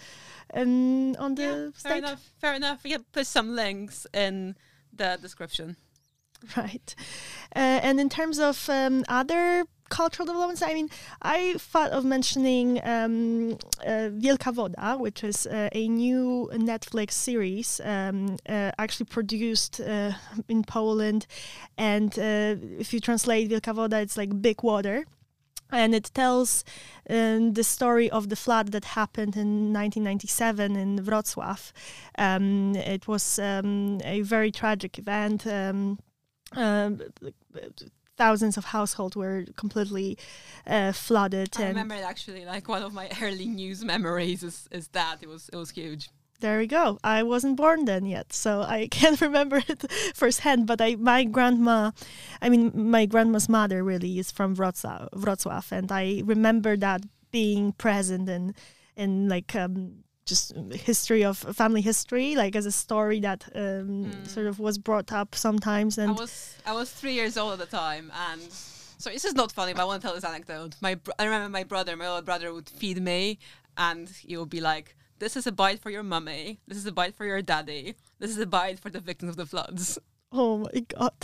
Speaker 1: um, on the
Speaker 2: yeah,
Speaker 1: stage.
Speaker 2: Fair enough. Fair enough. We can put some links in the description.
Speaker 1: Right, uh, and in terms of um, other cultural developments, I mean, I thought of mentioning um, uh, Wielka Woda, which is uh, a new Netflix series um, uh, actually produced uh, in Poland. And uh, if you translate Wielka Woda, it's like big water. And it tells um, the story of the flood that happened in nineteen ninety-seven in Wrocław. Um, it was um, a very tragic event. Um, um, Thousands of households were completely uh, flooded.
Speaker 2: I
Speaker 1: and
Speaker 2: remember it actually. Like one of my early news memories is, is that it was it was huge.
Speaker 1: There we go. I wasn't born then yet, so I can't remember it firsthand. But I, my grandma, I mean, my grandma's mother really is from Wrocław, Wrocław, and I remember that being present in, in like um, just history of family history, like as a story that um, mm. sort of was brought up sometimes. And
Speaker 2: I was I was three years old at the time, and so this is not funny, but I want to tell this anecdote. My br- I remember my brother, my older brother, would feed me, and he would be like, "This is a bite for your mummy. This is a bite for your daddy. This is a bite for the victims of the floods."
Speaker 1: Oh my god!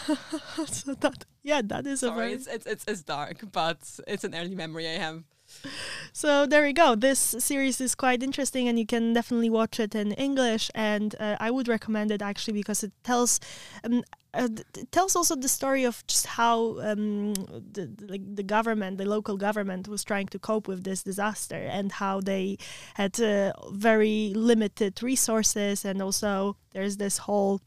Speaker 1: So that yeah, that is
Speaker 2: Sorry,
Speaker 1: a very
Speaker 2: it's, it's it's it's dark, but it's an early memory I have.
Speaker 1: So there we go. This series is quite interesting, and you can definitely watch it in English. And uh, I would recommend it actually because it tells, um, uh, it tells also the story of just how um, the, the like the government, the local government, was trying to cope with this disaster, and how they had uh, very limited resources, and also there's this whole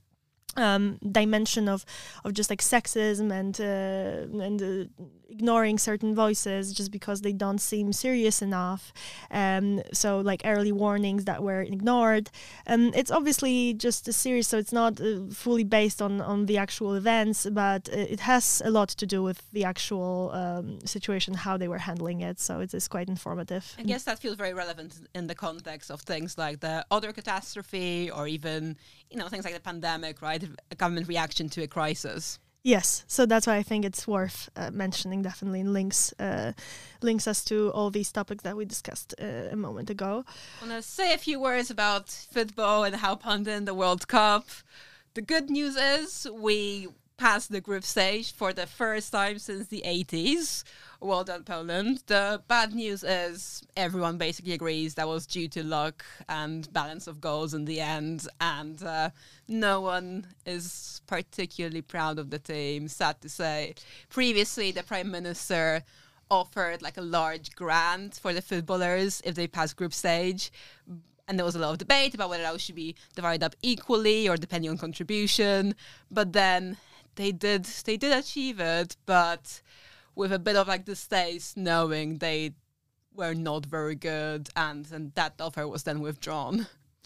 Speaker 1: um dimension of of just like sexism and uh, and uh, ignoring certain voices just because they don't seem serious enough, um so like early warnings that were ignored. Um it's obviously just a series, so it's not uh, fully based on on the actual events, but it has a lot to do with the actual um situation, how they were handling it, so it is quite informative.
Speaker 2: I guess that feels very relevant in the context of things like the other catastrophe, or even, you know, things like the pandemic, right? A government reaction to a crisis.
Speaker 1: Yes, so that's why I think it's worth uh, mentioning, definitely, and links uh, links us to all these topics that we discussed uh, a moment ago.
Speaker 2: I want to say a few words about football and how Poland in the World Cup. The good news is we passed the group stage for the first time since the eighties. Well done, Poland. The bad news is everyone basically agrees that was due to luck and balance of goals in the end, and uh, no one is particularly proud of the team, sad to say. Previously, the Prime Minister offered like a large grant for the footballers if they pass group stage, and there was a lot of debate about whether that should be divided up equally or depending on contribution, but then they did they did achieve it, but with a bit of like distaste, knowing they were not very good, and, and that offer was then withdrawn.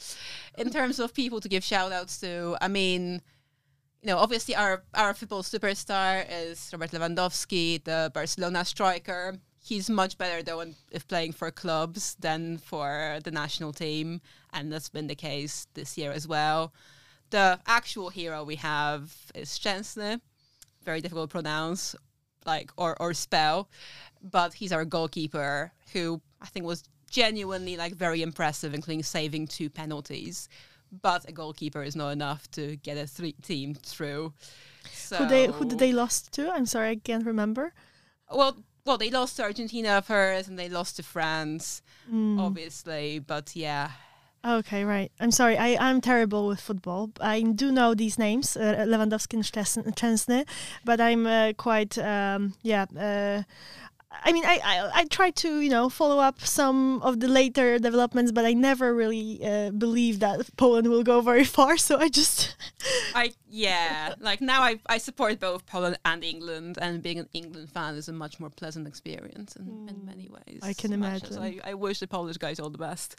Speaker 2: In terms of people to give shout-outs to, I mean, you know, obviously our, our football superstar is Robert Lewandowski, the Barcelona striker. He's much better, though, in, if playing for clubs than for the national team, and that's been the case this year as well. The actual hero we have is Szczęsny, very difficult to pronounce, like or or spell, but he's our goalkeeper, who I think was genuinely like very impressive, including saving two penalties. But a goalkeeper is not enough to get a three team through. So
Speaker 1: who they who did they lost to? I'm sorry, I can't remember.
Speaker 2: Well, well, they lost to Argentina first, and they lost to France,
Speaker 1: mm.
Speaker 2: obviously. But yeah.
Speaker 1: Okay, right. I'm sorry. I, I'm terrible with football. I do know these names, uh, Lewandowski and Szczęsny, but I'm uh, quite, um, yeah. Uh, I mean, I, I I try to, you know, follow up some of the later developments, but I never really uh, believe that Poland will go very far. So I just,
Speaker 2: I yeah, like now I I support both Poland and England, and being an England fan is a much more pleasant experience in, mm, in many ways.
Speaker 1: I can imagine.
Speaker 2: I, I wish the Polish guys all the best.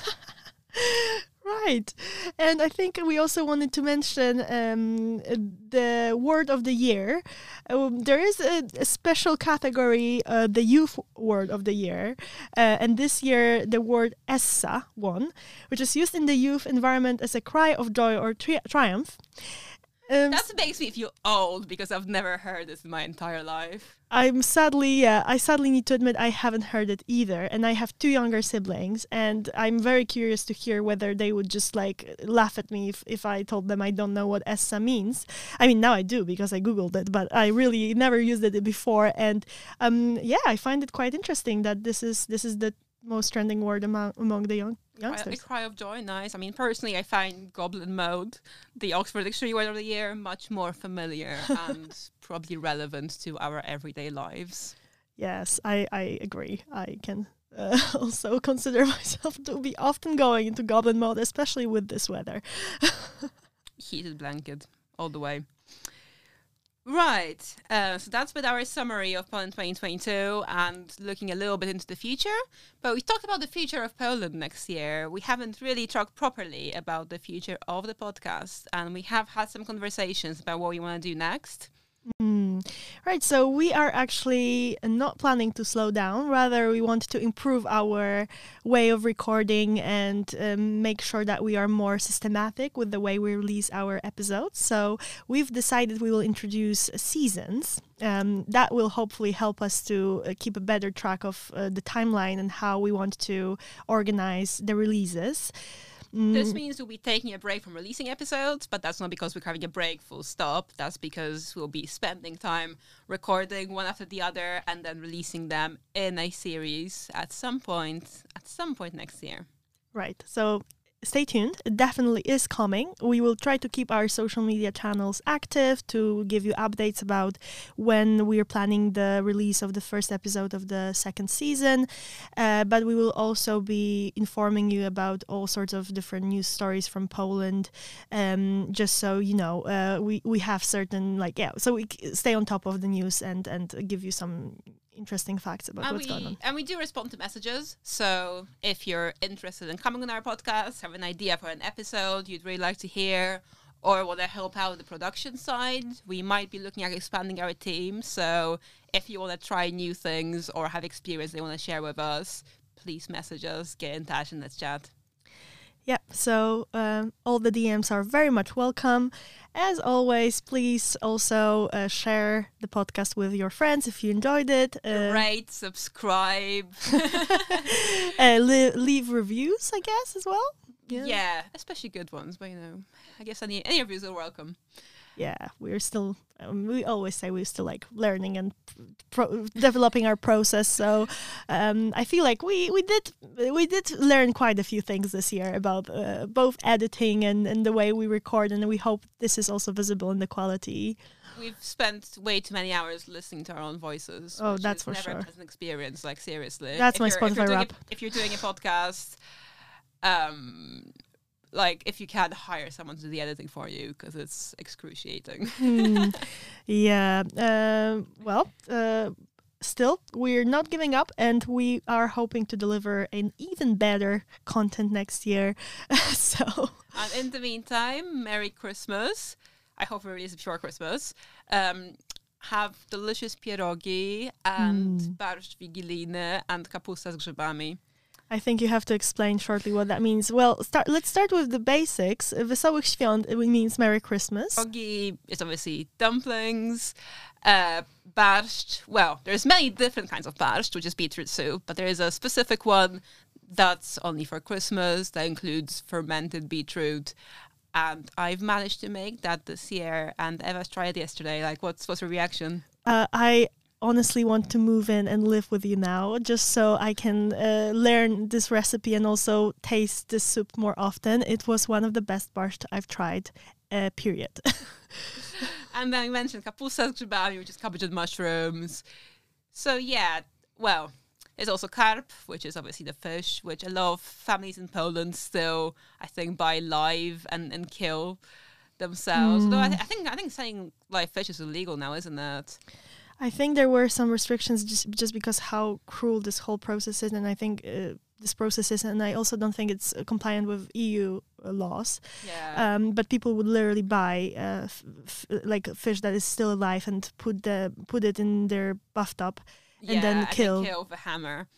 Speaker 1: Right. And I think we also wanted to mention um, the word of the year. Um, there is a, a special category, uh, the youth word of the year. Uh, and this year, the word Essa won, which is used in the youth environment as a cry of joy or tri- triumph. Um,
Speaker 2: that makes me feel old because I've never heard this in my entire life.
Speaker 1: I'm sadly, yeah, I sadly need to admit I haven't heard it either. And I have two younger siblings, and I'm very curious to hear whether they would just like laugh at me if, if I told them I don't know what Essa means. I mean, now I do because I Googled it, but I really never used it before. And um, yeah, I find it quite interesting that this is this is the most trending word among among the young youngsters.
Speaker 2: A cry of joy, nice. I mean, personally, I find Goblin Mode, the Oxford Dictionary Word of the Year, much more familiar and probably relevant to our everyday lives.
Speaker 1: Yes, I, I agree. I can uh, also consider myself to be often going into Goblin Mode, especially with this weather.
Speaker 2: Heated blanket all the way. Right. Uh, so that's been our summary of Poland twenty twenty-two and looking a little bit into the future. But we talked about the future of Poland next year. We haven't really talked properly about the future of the podcast, and we have had some conversations about what we want to do next.
Speaker 1: Mm. Right, so we are actually not planning to slow down. Rather, we want to improve our way of recording and um, make sure that we are more systematic with the way we release our episodes. So we've decided we will introduce seasons. Um, that will hopefully help us to uh, keep a better track of uh, the timeline and how we want to organize the releases.
Speaker 2: This means we'll be taking a break from releasing episodes, but that's not because we're having a break full stop. That's because we'll be spending time recording one after the other and then releasing them in a series at some point, at some point next year.
Speaker 1: Right. So stay tuned. It definitely is coming. We will try to keep our social media channels active to give you updates about when we are planning the release of the first episode of the second season. Uh, but we will also be informing you about all sorts of different news stories from Poland. Um, just so you know, uh, we we have certain like yeah. So we stay on top of the news and and give you some interesting facts about
Speaker 2: and
Speaker 1: what's
Speaker 2: we,
Speaker 1: going on.
Speaker 2: And we do respond to messages. So if you're interested in coming on our podcast, have an idea for an episode you'd really like to hear, or want to help out the production side, we might be looking at expanding our team. So if you want to try new things or have experience they want to share with us, please message us, get in touch, and let's chat.
Speaker 1: Yeah, so um, all the D Ms are very much welcome. As always, please also uh, share the podcast with your friends if you enjoyed it. Uh,
Speaker 2: Rate, subscribe.
Speaker 1: uh, li- leave reviews, I guess, as well.
Speaker 2: Yeah. yeah, especially good ones. But, you know, I guess any, any reviews are welcome.
Speaker 1: Yeah, we're still, um, we always say we're still like learning and pro- developing our process. So um, I feel like we, we did we did learn quite a few things this year about uh, both editing and, and the way we record. And we hope this is also visible in the quality.
Speaker 2: We've spent way too many hours listening to our own voices.
Speaker 1: Oh, that's for
Speaker 2: never
Speaker 1: sure.
Speaker 2: A pleasant experience, like seriously.
Speaker 1: That's
Speaker 2: if
Speaker 1: my
Speaker 2: Spotify
Speaker 1: if you're
Speaker 2: rap.
Speaker 1: A,
Speaker 2: if you're doing a podcast, um... like, if you can't hire someone to do the editing for you, because it's excruciating.
Speaker 1: mm, yeah. Uh, well, uh, still, we're not giving up, and we are hoping to deliver an even better content next year. So,
Speaker 2: and in the meantime, Merry Christmas. I hope we release it before Christmas. Um, have delicious pierogi and
Speaker 1: Mm.
Speaker 2: barszcz wigilijny and kapusta z grzybami.
Speaker 1: I think you have to explain shortly what that means. Well, start. Let's start with the basics. Wesołych Świąt, it means Merry Christmas.
Speaker 2: Pierogi is obviously dumplings. Uh, barszcz, well, there's many different kinds of barszcz, which is beetroot soup, but there is a specific one that's only for Christmas that includes fermented beetroot. And I've managed to make that this year, and Eva's tried it yesterday. Like, what's what's her reaction?
Speaker 1: Uh, I honestly want to move in and live with you now, just so I can uh, learn this recipe and also taste this soup more often. It was one of the best barszcz I've tried, uh, period.
Speaker 2: And then I mentioned kapusta z grzybami, which is cabbage and mushrooms. So yeah, well, there's also karp, which is obviously the fish, which a lot of families in Poland still, I think, buy live and, and kill themselves.
Speaker 1: Mm.
Speaker 2: Though I, th- I think I think selling live fish is illegal now, isn't it?
Speaker 1: I think there were some restrictions just just because how cruel this whole process is, and I think uh, this process is, and I also don't think it's uh, compliant with E U uh, laws.
Speaker 2: Yeah.
Speaker 1: Um, but people would literally buy uh, f- f- like a fish that is still alive and put the put it in their bathtub and
Speaker 2: yeah,
Speaker 1: then
Speaker 2: and
Speaker 1: kill.
Speaker 2: Then kill with a hammer.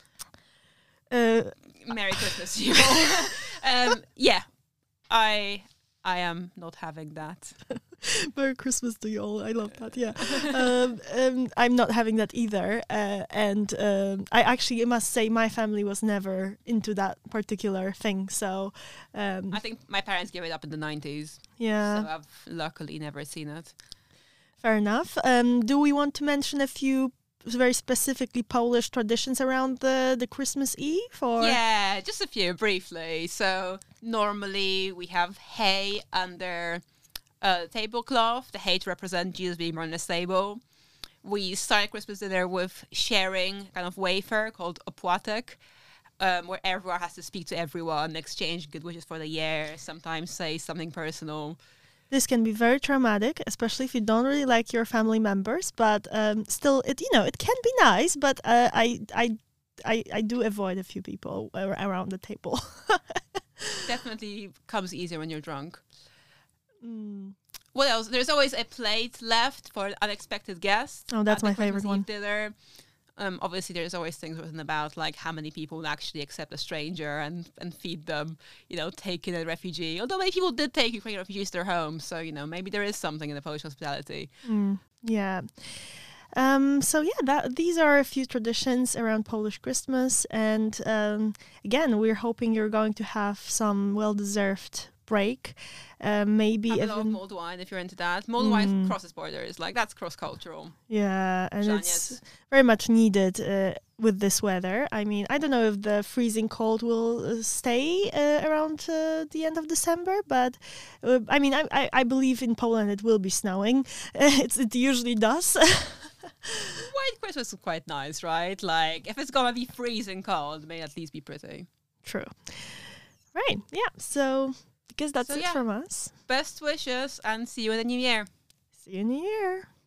Speaker 1: Uh,
Speaker 2: Merry Christmas, you all. um, yeah, I I am not having that.
Speaker 1: Merry Christmas to you all. I love that. Yeah, um, um, I'm not having that either. Uh, and um, I actually must say my family was never into that particular thing. So um,
Speaker 2: I think my parents gave it up in the nineties.
Speaker 1: yeah,
Speaker 2: So I've luckily never seen it.
Speaker 1: fair enough. Um, do we want to mention a few very specifically Polish traditions around the the Christmas Eve? Or
Speaker 2: Yeah, just a few briefly. So normally we have hay under a tablecloth. The hay to represent Jesus being born in a stable. We start Christmas dinner with sharing kind of wafer called opłatek, um, where everyone has to speak to everyone, exchange good wishes for the year, sometimes say something personal.
Speaker 1: This can be very traumatic, especially if you don't really like your family members. But um, still, it you know it can be nice. But uh, I I I I do avoid a few people ar- around the table.
Speaker 2: Definitely comes easier when you're drunk.
Speaker 1: Mm.
Speaker 2: What else? There's always a plate left for unexpected guests.
Speaker 1: Oh, that's
Speaker 2: at the
Speaker 1: my favorite
Speaker 2: Christmas
Speaker 1: one.
Speaker 2: Eve dinner. Um, obviously, there's always things written about like how many people would actually accept a stranger and, and feed them, you know, take in a refugee. Although many people did take Ukrainian refugees to their homes. So, you know, maybe there is something in the Polish hospitality.
Speaker 1: Mm, yeah. Um, so yeah, that these are a few traditions around Polish Christmas, and um, again, we're hoping you're going to have some well-deserved break. Uh, maybe
Speaker 2: Have a
Speaker 1: even
Speaker 2: lot of mulled wine if you're into that. Mulled wine
Speaker 1: Mm.
Speaker 2: crosses borders, like that's cross-cultural.
Speaker 1: yeah, and
Speaker 2: Żaniec.
Speaker 1: it's very much needed uh, with this weather. I mean, I don't know if the freezing cold will uh, stay uh, around uh, the end of December, but uh, I mean, I, I I believe in Poland it will be snowing. it's it usually does.
Speaker 2: White Christmas is quite nice, right? Like, if it's gonna be freezing cold, it may at least be pretty.
Speaker 1: True. Right. Yeah. So I guess that's
Speaker 2: So,
Speaker 1: it
Speaker 2: yeah.
Speaker 1: from us.
Speaker 2: Best wishes and see you in the new year.
Speaker 1: See you in the year.